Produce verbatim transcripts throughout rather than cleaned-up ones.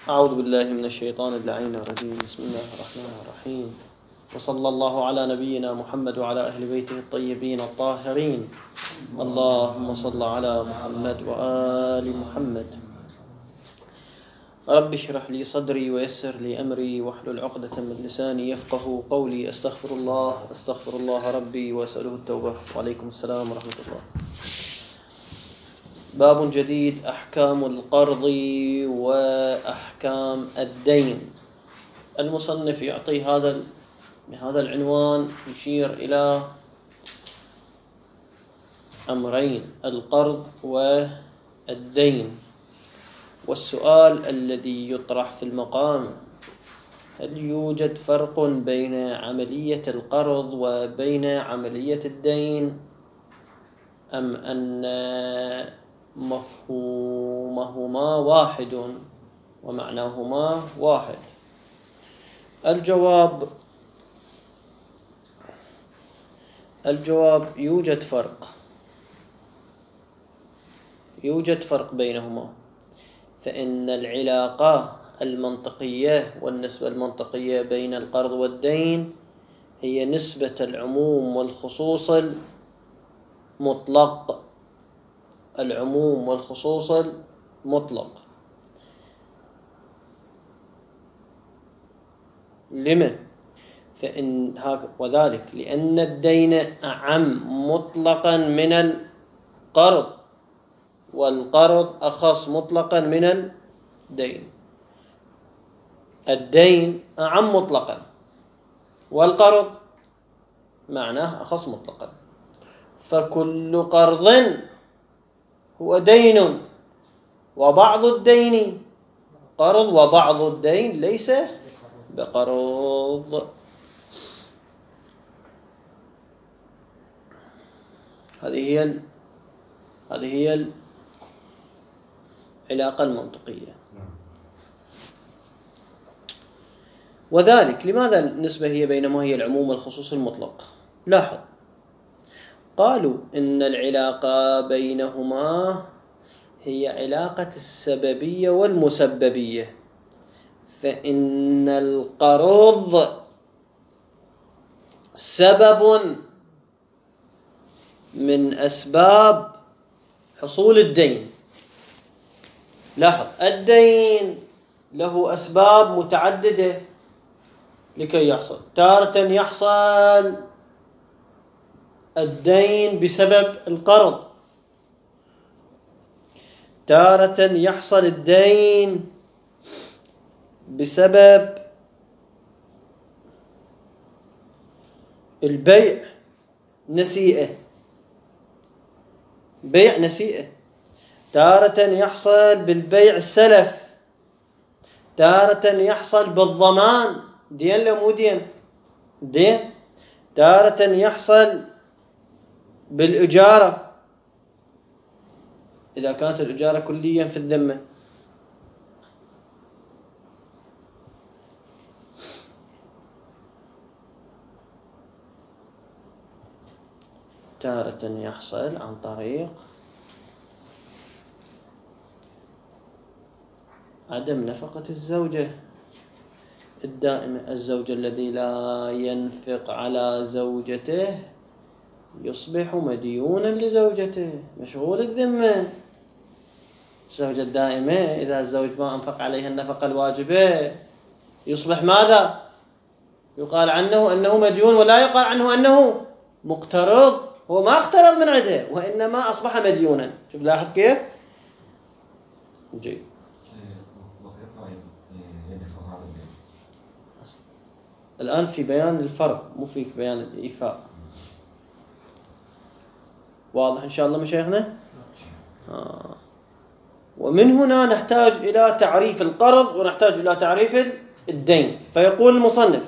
أعوذ بالله من الشيطان اللعين الرجيم. بسم الله الرحمن الرحيم، وصلى الله على نبينا محمد وعلى أهل بيته الطيبين الطاهرين. اللهم صل على محمد وآل محمد. رب اشرح لي صدري ويسر لي أمري واحلل عقدة من لساني يفقه قولي. أستغفر الله أستغفر الله ربي وأسأله التوبة. وعليكم السلام ورحمة الله. باب جديد: أحكام القرض وأحكام الدين. المصنف يعطي هذا بهذا العنوان، يشير إلى أمرين: القرض والدين. والسؤال الذي يطرح في المقام: هل يوجد فرق بين عملية القرض وبين عملية الدين، أم أن مفهومهما واحد ومعناهما واحد؟ الجواب الجواب يوجد فرق يوجد فرق بينهما. فإن العلاقة المنطقية والنسبة المنطقية بين القرض والدين هي نسبة العموم والخصوص المطلق العموم والخصوص المطلق. لما؟ فإن وذلك لأن الدين أعم مطلقا من القرض، والقرض أخص مطلقا من الدين. الدين أعم مطلقا والقرض معناه أخص مطلقا. فكل قرض هو دين، وبعض الدين قرض، وبعض الدين ليس بقرض. هذه هي هذه هي العلاقة المنطقية. وذلك لماذا النسبة هي بينما هي العموم والخصوص المطلق؟ لاحظ، قالوا إن العلاقة بينهما هي علاقة السببية والمسببية. فإن القرض سبب من أسباب حصول الدين. لاحظ، الدين له أسباب متعددة لكي يحصل. تارة يحصل الدين بسبب القرض، تارة يحصل الدين بسبب البيع نسيئة بيع نسيئة تارة يحصل بالبيع السلف، تارة يحصل بالضمان، دين لا مو دين دين تارة يحصل بالإجارة إذا كانت الإجارة كليا في الذمة. تارة يحصل عن طريق عدم نفقة الزوجة الدائمة. الزوج الذي لا ينفق على زوجته يصبح مديونا لزوجته، مشغول الذمة. الزوجة الدائمة إذا الزوج ما أنفق عليها النفقة الواجبة يصبح ماذا؟ يقال عنه أنه مديون، ولا يقال عنه أنه مقترض. هو ما اقترض من عندها، وإنما أصبح مديونا. شوف، لاحظ كيف؟ جيد. الآن في بيان الفرق، مو في بيان الإيفاء. واضح إن شاء الله مشايخنا؟ آه. ومن هنا نحتاج إلى تعريف القرض ونحتاج إلى تعريف الدين. فيقول المصنف: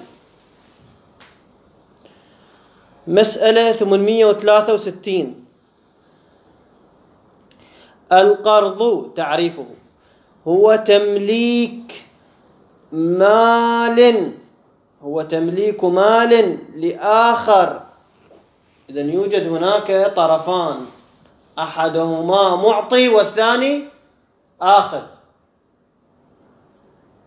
مسألة ثمانمئة وثلاثة وستين. القرض تعريفه هو تمليك مال هو تمليك مال لآخر. إذن يوجد هناك طرفان، أحدهما معطي والثاني آخذ.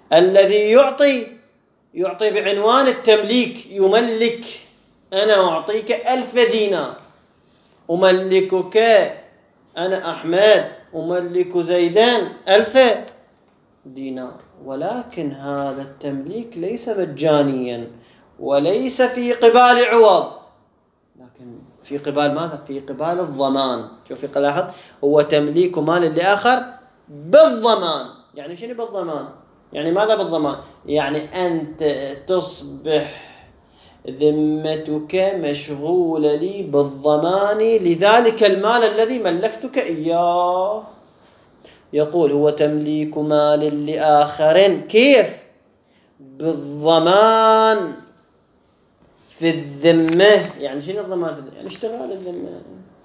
الذي يعطي يعطي بعنوان التمليك، يملك. أنا أعطيك ألف دينار، أملكك أنا أحمد، أملك زيدان ألف دينار. ولكن هذا التمليك ليس مجانيا وليس في قبال عوض، لكن في قبال ماذا؟ في قبال الضمان. شوف لاحظ، هو تمليك مال لآخر بالضمان. يعني شنو بالضمان؟ يعني ماذا بالضمان؟ يعني أنت تصبح ذمتك مشغولة لي بالضمان لذلك المال الذي ملكتك إياه. يقول هو تمليك مال لآخر، كيف؟ بالضمان في الذمة. يعني شنو الضمان في الذمة؟ يعني اشتغال الذمة.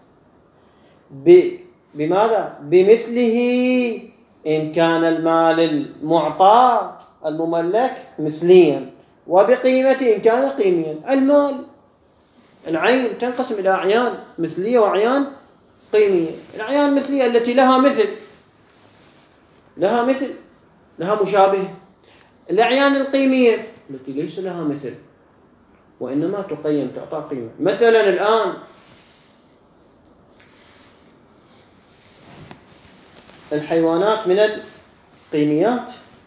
بماذا؟ بمثله إن كان المال المعطى المملك مثليا، وبقيمته إن كان قيميا. المال العين تنقسم إلى أعيان مثلية وأعيان قيمية. الأعيان المثلية التي لها مثل، لها مثل لها مشابه. الأعيان القيمية التي ليس لها مثل وإنما تقيم، تعطى قيمة. مثلا الآن الحيوانات من القيميات،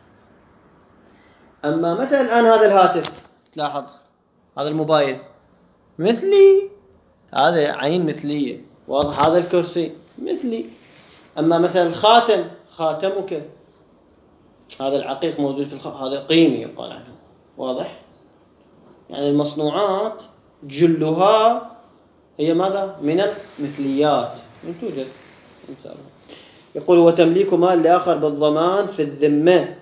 أما مثلا الآن هذا الهاتف، تلاحظ هذا الموبايل مثلي، هذا عين مثلية، واضح. هذا الكرسي مثلي. أما مثلا الخاتم، خاتمك، هذا العقيق موجود في الخ... هذا قيمي يقال عنه، واضح. يعني المصنوعات جلها هي ماذا؟ من المثليات، من توجد. يقول وتمليك مال لآخر بالضمان في الذمة،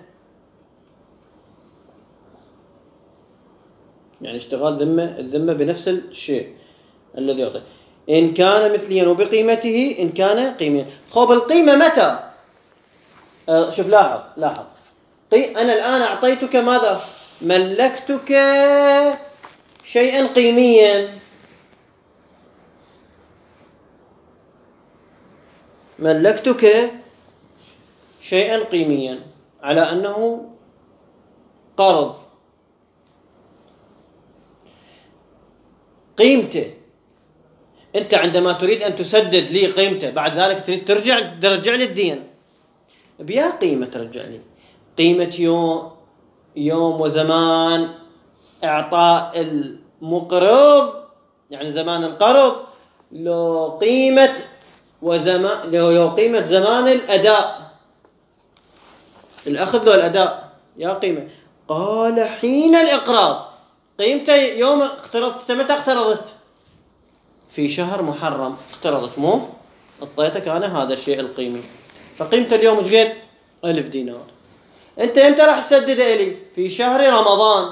يعني اشتغال ذمة، الذمة بنفس الشيء الذي يعطي، إن كان مثليا وبقيمته إن كان قيميا. خب القيمة متى؟ أه شوف لاحظ لاحظ أنا الآن أعطيتك ماذا؟ ملكتك شيئا قيميا، ملكتك شيئا قيميا على أنه قرض. قيمته أنت عندما تريد أن تسدد لي قيمته، بعد ذلك تريد ترجع ترجع لي الدين بيا قيمة، ترجع لي قيمة يوم يوم وزمان إعطاء المقرض، يعني زمان القرض، لو قيمة وزمان لو قيمة زمان الأداء، الأخذ له الأداء يا قيمة. قال حين الإقراض، قيمته يوم اقترضت. متى اقترضت؟ في شهر محرم اقترضت، مو اعطيتك أنا هذا الشيء القيمي، فقيمته اليوم ايش قد؟ ألف دينار. أنت أنت راح تسدد لي في شهر رمضان،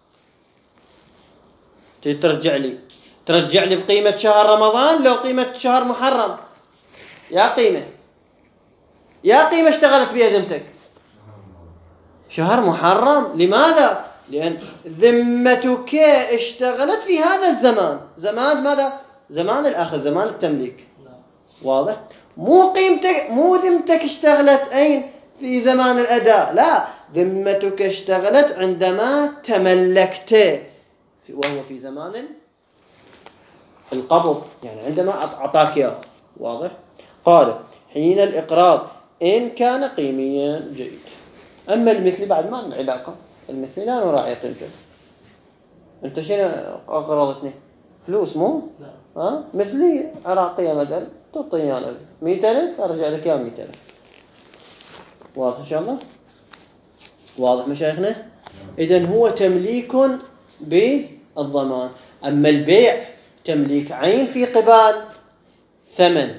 ترجع لي ترجع لي بقيمة شهر رمضان لو قيمة شهر محرم. يا قيمة يا قيمة اشتغلت بها ذمتك شهر محرم. لماذا؟ لأن ذمتك اشتغلت في هذا الزمان، زمان ماذا؟ زمان الأخذ، زمان التمليك، واضح. مو قيمتك مو ذمتك اشتغلت أين؟ في زمان الأداء، لا، ذمتك اشتغلت عندما تملكت، وهو في زمان القبض، يعني عندما أعطاك إياه، واضح. قال حين الإقراض إن كان قيميا جيد. أما المثل بعد ما لنا علاقة، المثل لا نراعي قيمته. أنت شنو أقرضتني؟ فلوس مو؟ لا. ها؟ مثلي عراقية مثلا تعطيني أنا مئة ألف، أرجع لك يا مئة ألف. واضح إن شاء الله؟ واضح مشايخنا؟ إذن هو تمليك بالضمان. أما البيع تمليك عين في قبال ثمن،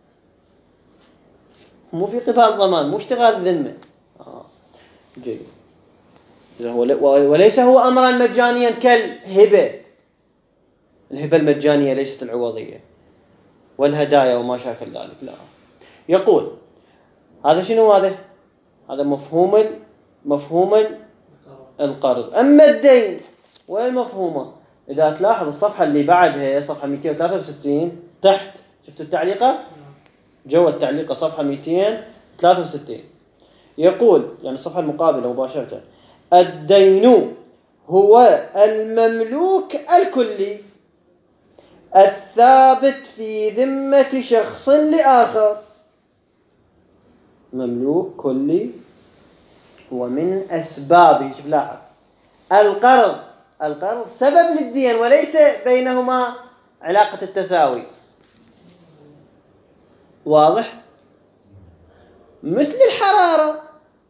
مو في قبال ضمان، مو اشتغال ذمة. آه. جيد. وليس هو أمرا مجانيا كالهبة. الهبة المجانية ليست العوضية والهدايا وما شاكل ذلك، لا. يقول هذا شنو هذا؟ هذا مفهوم مفهوم القرض. أما الدين والمفهومة، إذا تلاحظ الصفحة اللي بعدها صفحة مئتين وثلاثة وستين تحت، شفتوا التعليقة؟ جو التعليقة صفحة مئتين وثلاثة وستين يقول يعني الصفحة المقابلة مباشرة: الدين هو المملوك الكلي الثابت في ذمة شخص لآخر. مملوك كلي. ومن أسبابه، شوف لاحظ، القرض القرض سبب للدين وليس بينهما علاقة التساوي. واضح؟ مثل الحرارة.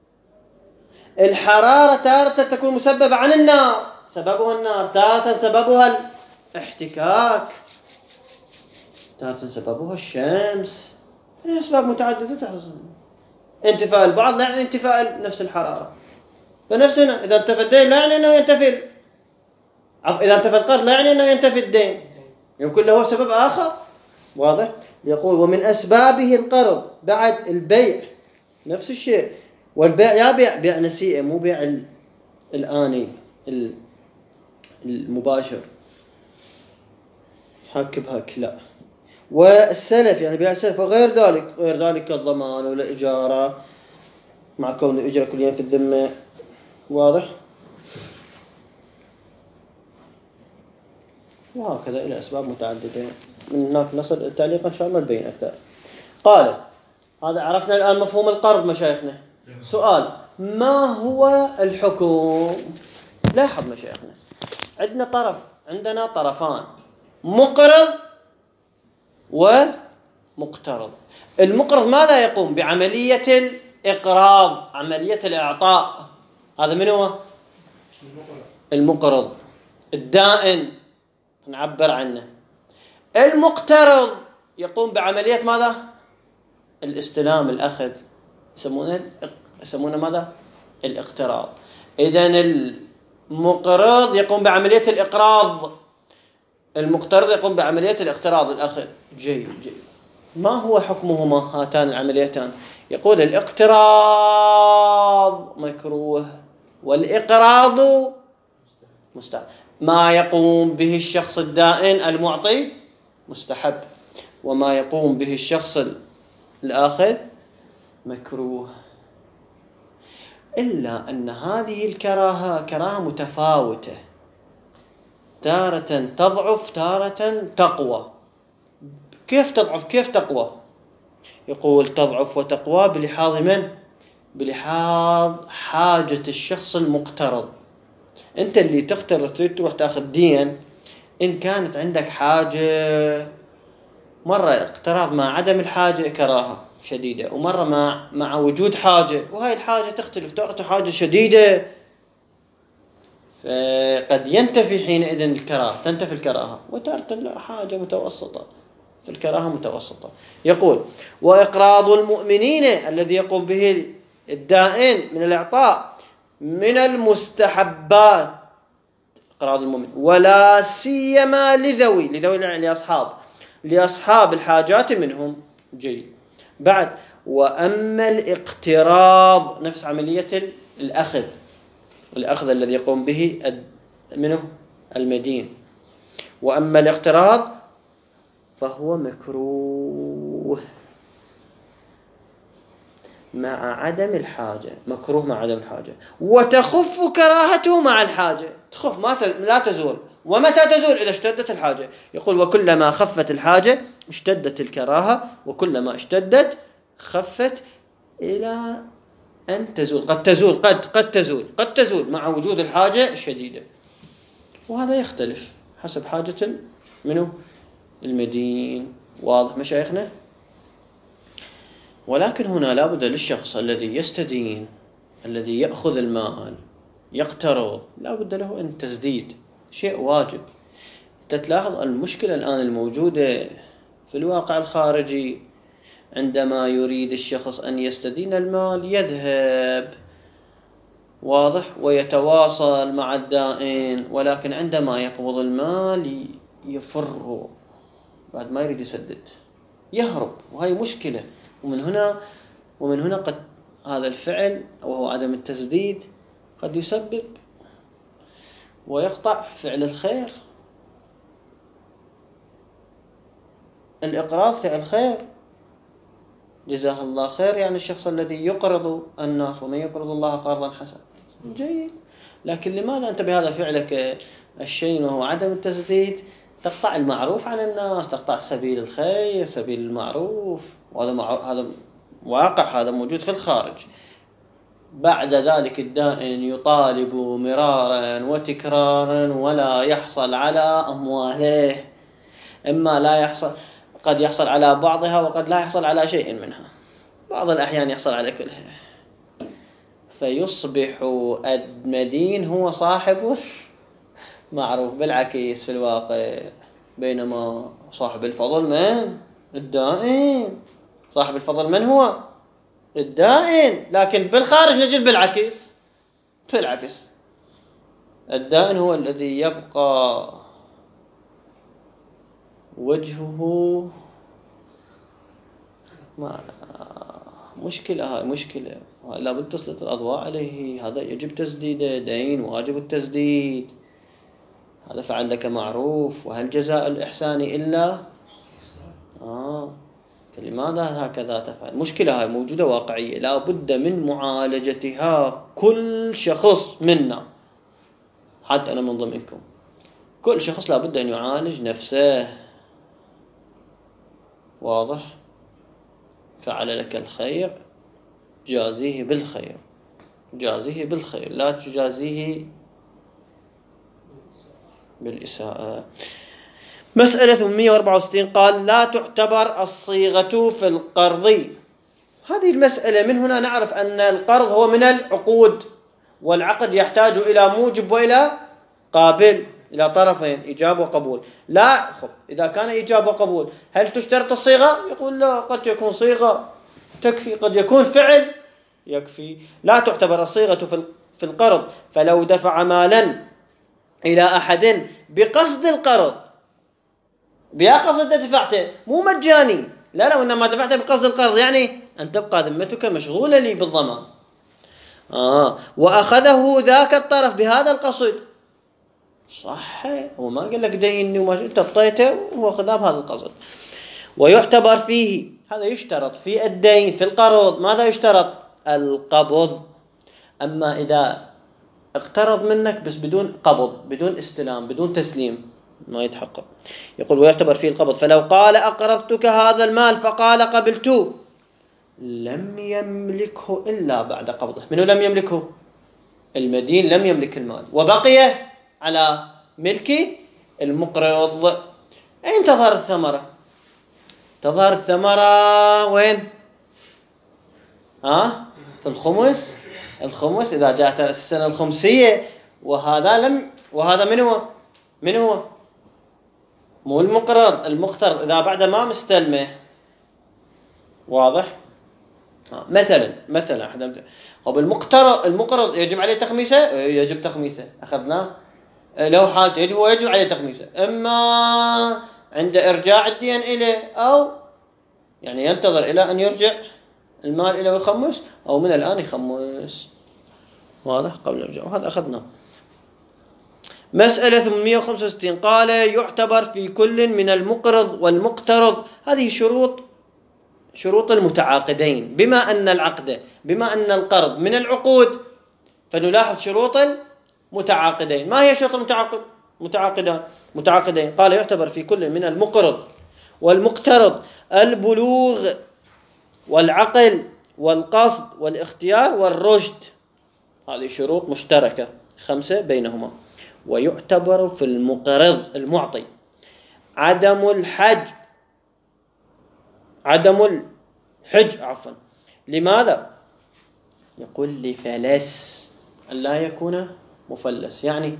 الحرارة تارة تكون مسببة عن النار، سببها النار، تارة سببها الاحتكاك، تارة سببها الشمس. يعني أسباب متعددة تحصل. انتفاء البعض لا يعني انتفاء نفس الحرارة. فنفس هنا إذا انتفى الدين لا يعني أنه ينتفي، إذا انتفى القرض لا يعني أنه ينتفي الدين، يمكن له سبب آخر. واضح؟ يقول: ومن أسبابه القرض. بعد البيع نفس الشيء. والبيع يا بيع بيع نسيئة، مو بيع الآني المباشر حك بهك، لا. والسلف يعني بيع السلف وغير ذلك، غير ذلك كالضمان والإجارة مع كون الإجارة كليا في الذمة. واضح؟ وهكذا إلى أسباب متعددة. من هناك نصل تعليقا إن شاء الله نبين أكثر. قال: هذا عرفنا الآن مفهوم القرض مشايخنا. سؤال: ما هو الحكم؟ لاحظ مشايخنا، عندنا طرف عندنا طرفان، مقرض ومقترض. المقرض ماذا يقوم؟ بعملية الإقراض، عملية الإعطاء. هذا من هو؟ المقرض الدائن نعبر عنه. المقترض يقوم بعملية ماذا؟ الاستلام، الأخذ، يسمونه يسمونه ماذا؟ الاقتراض. إذن المقرض يقوم بعملية الإقراض، المقترض يقوم بعملية الاقتراض، الأخذ. جيد جيد. ما هو حكمهما هاتان العمليتان؟ يقول: الاقتراض مكروه والإقراض مستحب. ما يقوم به الشخص الدائن المعطي مستحب، وما يقوم به الشخص الآخذ مكروه. إلا أن هذه الكراهة كراهة متفاوتة، تارة تضعف تارة تقوى. كيف تضعف كيف تقوى؟ يقول: تضعف وتقوى بلحاظ من؟ بلحاظ حاجة الشخص المقترض. أنت اللي تقترض تروح تأخذ دين، إن كانت عندك حاجة، مرة اقتراض مع عدم الحاجة كراهة شديدة، ومرة مع مع وجود حاجة، وهاي الحاجة تختلف، تأتي حاجة شديدة فقد ينتفي حينئذ الكراهة، تنتفي الكراهة، وتارة حاجة متوسطة، في الكراهة متوسطة. يقول: وإقراض المؤمنين الذي يقوم به الدائن من الإعطاء من المستحبات، إقراض المؤمن، ولا سيما لذوي لذوي لأصحاب لأصحاب الحاجات منهم. جيد. بعد: وأما الاقتراض نفس عملية الأخذ، الأخذ الذي يقوم به منه المدين. وأما الاقتراض فهو مكروه مع عدم الحاجة، مكروه مع عدم الحاجة، وتخف كراهته مع الحاجة، تخف ما لا تزول. ومتى تزول؟ إذا اشتدت الحاجة. يقول: وكلما خفت الحاجة اشتدت الكراهة، وكلما اشتدت خفت إلى أن تزول. قد تزول قد قد تزول قد تزول مع وجود الحاجة الشديدة. وهذا يختلف حسب حاجة منه المدين. واضح مشايخنا؟ ولكن هنا لابد للشخص الذي يستدين، الذي يأخذ المال يقترض، لابد له أن تسديد، شيء واجب. تتلاحظ المشكلة الآن الموجودة في الواقع الخارجي، عندما يريد الشخص أن يستدين المال يذهب، واضح، ويتواصل مع الدائن، ولكن عندما يقبض المال يفر، بعد ما يريد يسدد يهرب، وهي مشكلة. ومن هنا ومن هنا قد هذا الفعل وهو عدم التسديد قد يسبب ويقطع فعل الخير. الإقراض فعل خير، جزاه الله خير، يعني الشخص الذي يقرض الناس، ومن يقرض الله قرضا حسنا، جيد. لكن لماذا أنت بهذا فعلك الشيء وهو عدم التسديد تقطع المعروف عن الناس، تقطع سبيل الخير، سبيل المعروف، وهذا معروف، هذا واقع، هذا موجود في الخارج. بعد ذلك الدائن يطالب مرارا وتكرارا ولا يحصل على أمواله، إما لا يحصل، قد يحصل على بعضها وقد لا يحصل على شيء منها، بعض الأحيان يحصل على كلها، فيصبح المدين هو صاحب معروف. بالعكس في الواقع، بينما صاحب الفضل من؟ الدائن. صاحب الفضل من هو؟ الدائن. لكن بالخارج نجد بالعكس، بالعكس الدائن هو الذي يبقى وجهه ما مشكلة، هاي مشكلة، لابد تسلط الأضواء عليه. هذا يجب تسديده، دين واجب التسديد، هذا فعل لك معروف، وهل جزاء الإحسان إلا آه فلماذا هكذا تفعل؟ مشكلة هاي موجودة واقعية، لا بد من معالجتها. كل شخص منا، حتى أنا من ضمنكم، كل شخص لا بد أن يعالج نفسه. واضح؟ فعل لك الخير جازيه بالخير، جازيه بالخير، لا تجازيه بالإساءة. مسألة ثمانمئة وأربعة وستين قال لا تعتبر الصيغة في القرض. هذه المسألة من هنا نعرف أن القرض هو من العقود، والعقد يحتاج إلى موجب وإلى قابل، إلى طرفين، إيجاب وقبول. لا خب إذا كان إيجاب وقبول هل تشترط الصيغة؟ يقول لا، قد يكون صيغة تكفي، قد يكون فعل يكفي. لا تعتبر الصيغة في القرض، فلو دفع مالا إلى أحد بقصد القرض، بيا قصد دفعته مو مجاني، لا لا، وإنما دفعته بقصد القرض، يعني أن تبقى ذمتك مشغولة لي بالضمان. آه وأخذه ذاك الطرف بهذا القصد، صح، هو ما قال لك ديني وما أنت أعطيته وهو أخذها بهذا القصد. ويعتبر فيه، هذا يشترط في الدين في القرض، ماذا يشترط؟ القبض. أما إذا اقترض منك بس بدون قبض، بدون استلام، بدون تسليم، ما يتحقق. يقول ويعتبر فيه القبض. فلو قال أقرضتك هذا المال فقال قبلته، لم يملكه إلا بعد قبضه. منو لم يملكه؟ المدين لم يملك المال، وبقي على ملك المقرض. أين تظهر الثمرة؟ تظهر الثمرة وين؟ ها؟ الخمس. الخمس إذا جاءت السنة الخمسية، وهذا لم، وهذا من هو؟ من هو؟ مو المقرض، المقترض إذا بعد ما مستلمه. واضح؟ مثلا مثلا أحد طب المقترض، المقرض يجب عليه تخميسه، يجب تخميسه، أخذناه. لو حالته يجب ويجب عليه تخميسه، إما عند إرجاع الدين إليه، أو يعني ينتظر إلى أن يرجع المال إليه ويخمس، أو من الآن يخمس. واضح؟ قبل إرجاعه، وهذا أخذناه. مسألة ثمانمئة وخمسة وستين قال يعتبر في كل من المقرض والمقترض. هذه شروط، شروط المتعاقدين. بما أن العقد، بما أن القرض من العقود، فنلاحظ شروط المتعاقدين. ما هي شروط المتعاقد متعاقدان متعاقدين؟ قال يعتبر في كل من المقرض والمقترض البلوغ والعقل والقصد والاختيار والرشد. هذه شروط مشتركة خمسة بينهما. ويعتبر في المقرض المعطي عدم الحج، عدم الحج عفوا. لماذا؟ يقول لفلس، أن لا يكون مفلس، يعني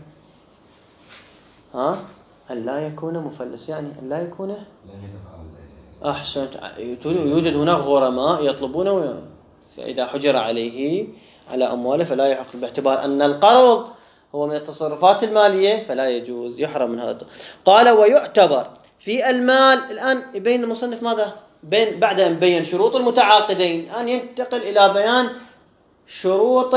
ها أن لا يكون مفلس، يعني أن لا يكون أحسنت. يوجد هناك غرماء يطلبونه، فإذا حجر عليه على أمواله فلا يحق، باعتبار أن القرض هو من التصرفات المالية فلا يجوز، يحرم من هذا. قال ويعتبر في المال. الآن يبين المصنف ماذا؟ بين بعد أن بين شروط المتعاقدين، الآن ينتقل إلى بيان شروط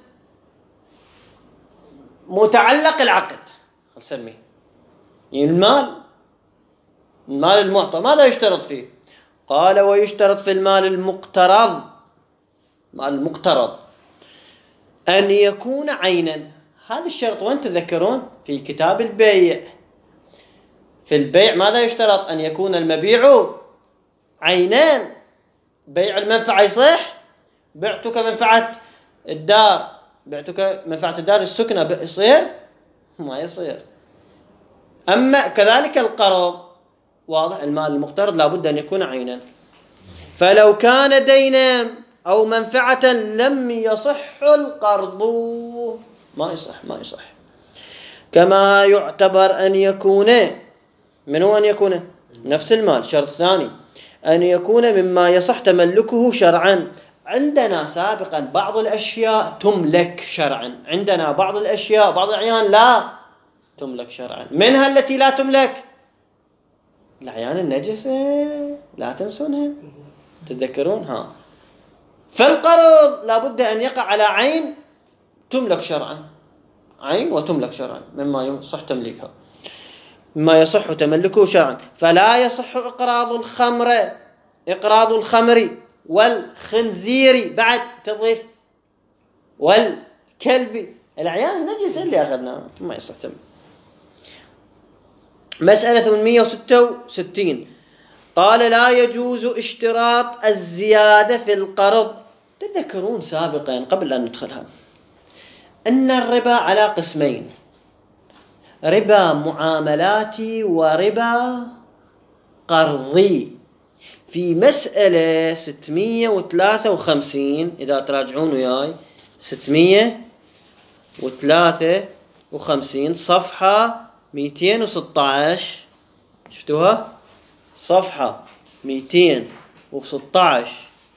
متعلق العقد، نسميه المال، المال المعطى، ماذا يشترط فيه؟ قال ويشترط في المال المقترض، مال المقترض، أن يكون عينا. هذا الشرط وين تذكرون؟ في كتاب البيع. في البيع ماذا يشترط؟ أن يكون المبيع عينان. بيع المنفعة يصح؟ بعتك منفعة الدار، بعتك منفعة الدار السكنة، يصير؟ ما يصير. أما كذلك القرض، واضح، المال المقترض لابد أن يكون عينا. فلو كان دينا أو منفعة لم يصح القرض، ما يصح ما يصح. كما يعتبر أن يكون، من هو أن يكون؟ نفس المال. شرط ثاني أن يكون مما يصح تملكه شرعا. عندنا سابقا بعض الأشياء تملك شرعا، عندنا بعض الأشياء بعض الأعيان لا تملك شرعا. منها التي لا تملك، الأعيان النجسة، لا تنسونها، تتذكرون؟ ها، فالقرض لابد أن يقع على عين تملك شرعا، عين وتملك شرعا، مما يصح تمليكها، مما يصح تملكه شرعا. فلا يصح إقراض الخمر، إقراض الخمر والخنزير، بعد تضيف والكلب، الأعيان النجسة اللي أخذناها ما يصح تملك. مسألة ثمانمئة وستة وستين قال لا يجوز اشتراط الزيادة في القرض. تذكرون سابقا قبل أن ندخلها أن الربا على قسمين: ربا معاملاتي وربا قرضي. في مسألة ستمئة وثلاثة وخمسين، إذا تراجعون وياي، ستمئة وثلاثة وخمسين صفحة مئتين وستة عشر، شفتوها؟ صفحة مئتين وستة عشر،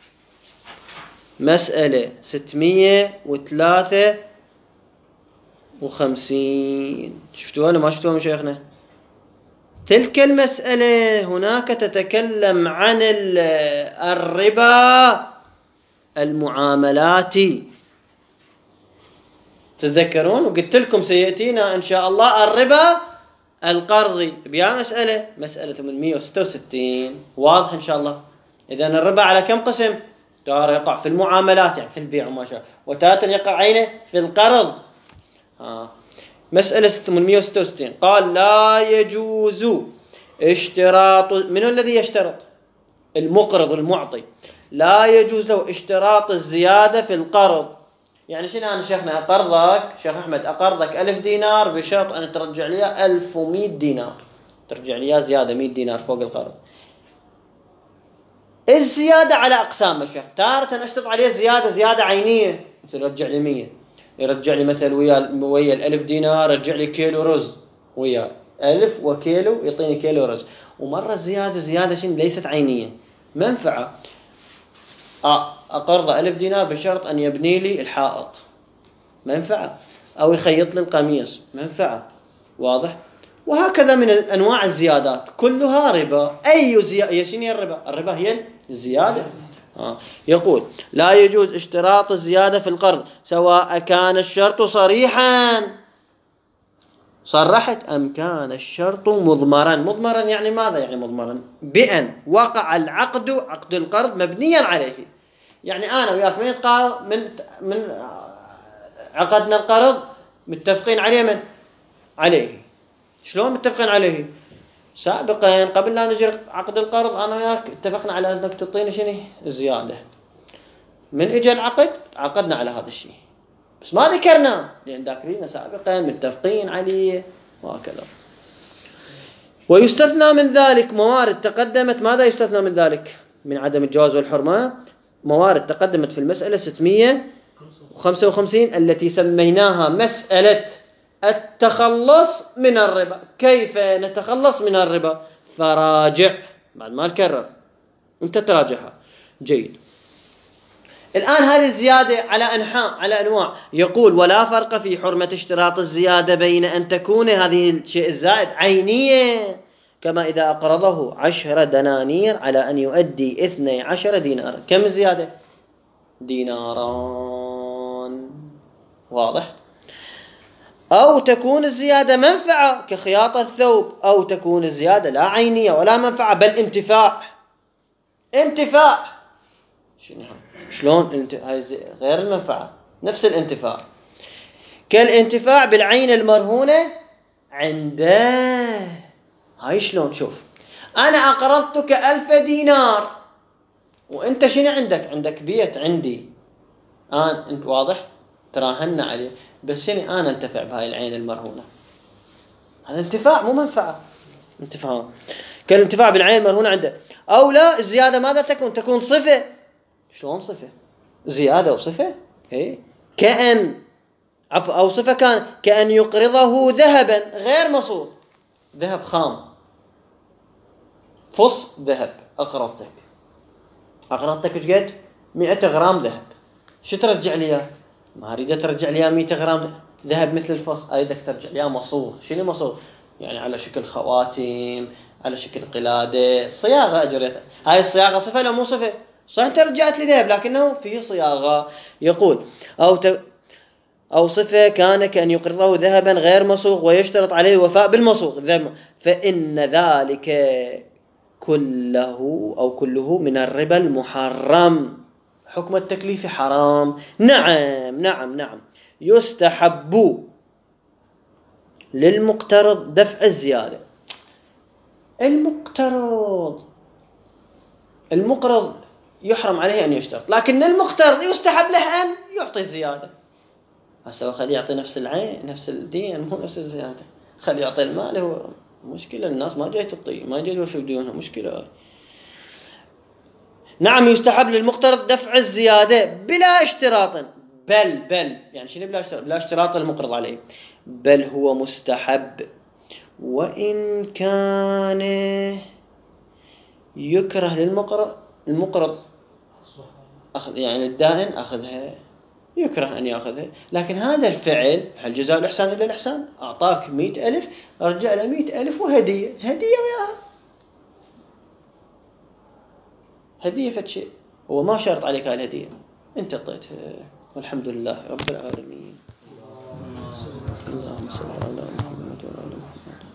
مسألة ستمئة وثلاثة وخمسين، شفتوها ولا ما شفتوها من شيخنا؟ تلك المسألة هناك تتكلم عن الربا المعاملاتي، تتذكرون؟ وقلت لكم سيأتينا إن شاء الله الربا القرضي بيا مسألة مسألة ثمانمئة وستة وستين. واضح إن شاء الله؟ إذن الربا على كم قسم؟ تارة يقع في المعاملات، يعني في البيع وما شاء، وتارة يقع عينه في القرض. آه. مسألة ثمانمئة وستة وستين قال لا يجوز اشتراط، من الذي يشترط؟ المقرض المعطي. لا يجوز له اشتراط الزيادة في القرض. يعني شنو أنا شيخنا أقرضك، شيخ أحمد أقرضك ألف دينار بشرط أن ترجع لي ألف ومئة دينار، ترجع لي زيادة مئة دينار فوق القرض. الزيادة على أقسام الشيخ، تارة أشترط عليه زيادة زيادة عينية، ترجع لي مئة، يرجع لي مثل ويا ويا الألف دينار رجع لي كيلو رز، ويا ألف وكيلو يعطيني كيلو رز. ومرة زيادة زيادة شيء ليست عينية، منفعة، أقرض ألف دينار بشرط أن يبني لي الحائط، منفعة، أو يخيط لي القميص، منفعة. واضح؟ وهكذا من أنواع الزيادات كلها ربا. أي زيادة؟ شنو هي الربا؟ الربا هي الزيادة. آه. يقول لا يجوز اشتراط الزيادة في القرض سواء كان الشرط صريحا، صرحت، أم كان الشرط مضمرا. مضمرا يعني ماذا؟ يعني مضمرا بأن وقع العقد، عقد القرض، مبنيا عليه. يعني أنا وياك من يتقارض، من من عقدنا القرض متفقين عليه، من عليه. شلون متفقين عليه؟ سابقا قبل لا نجري عقد القرض أنا وياك اتفقنا على أنك تعطيني شنو؟ زيادة. من إجا العقد عقدنا على هذا الشيء، بس ما ذكرنا لأن ذاكرين سابقا متفقين عليه وهكذا. ويستثنى من ذلك موارد تقدمت. ماذا يستثنى من ذلك؟ من عدم الجواز والحرمة موارد تقدمت في المسألة ستمئة وخمسة وخمسين التي سميناها مسألة التخلص من الربا. كيف نتخلص من الربا؟ فراجع، بعد ما نكرر انت تراجعها. جيد. الآن هذه الزيادة على أنحاء، على أنواع. يقول ولا فرق في حرمة اشتراط الزيادة بين أن تكون هذه الشيء الزائد عينية، كما إذا أقرضه عشر دنانير على أن يؤدي اثني عشر دينار. كم الزيادة؟ ديناران. واضح؟ أو تكون الزيادة منفعة كخياطة الثوب، أو تكون الزيادة لا عينية ولا منفعة بل انتفاع. انتفاع. شنو شلون انت هاي غير المنفعة نفس الانتفاع، كالانتفاع بالعين المرهونة عنده. هاي شلون؟ شوف، أنا أقرضتك ألف دينار وأنت شنو عندك؟ عندك بيت عندي أنا، أنت واضح تراهن عليه، بس شنو أنا انتفع بهاي العين المرهونة؟ هذا انتفاع مو منفعة. انتفاع كالانتفاع بالعين المرهونة عنده. أو لا، الزيادة ماذا تكون؟ تكون صفة. شلون صفة؟ زيادة وصفة؟ إيه؟ كأن عفوا أو صفة كان كأن يقرضه ذهبا غير مصروف، ذهب خام، فص ذهب أقرضتك، أقرضتك ايش قد؟ مئة غرام ذهب. شو ترجع لي؟ ما أريد ترجع لي مئة غرام ذهب مثل الفص، أريدك ترجع لي مصوغ. شنو مصوغ؟ يعني على شكل خواتم، على شكل قلادة، صياغة أجريتها. هاي الصياغة صفة ولا مو صفة؟ صح أنت رجعت لي ذهب لكنه فيه صياغة. يقول أو ت... أو صفة كان كأن يقرضه ذهبا غير مصوغ ويشترط عليه الوفاء بالمصوغ، فإن ذلك كله أو كله من الربا المحرم، حكم التكليف حرام. نعم نعم نعم يستحب للمقترض دفع الزيادة. المقترض المقرض يحرم عليه أن يشترط، لكن المقترض يستحب له أن يعطي الزيادة. هسه خليه يعطي نفس العين نفس الدين مو نفس الزيادة، خليه يعطي المال. هو مشكلة الناس ما جاي تطي، ما جاي توفي بديونها، مشكلة. نعم يستحب للمقترض دفع الزيادة بلا اشتراط. بل بل يعني شنو بلا اشتراط؟ بلا اشتراط المقرض عليه، بل هو مستحب وإن كان يكره للمقرض المقرض أخذ، يعني الدائن أخذها يكره أن يأخذها. لكن هذا الفعل هل جزاء الإحسان إلا الإحسان؟ أعطاك مئة ألف أرجع له مئة ألف وهدية، هدية وياها هدية فد شيء، هو ما شرط عليك هاي الهدية، أنت أعطيتها والحمد لله رب العالمين. اللهم صل على محمد وعلى آل محمد.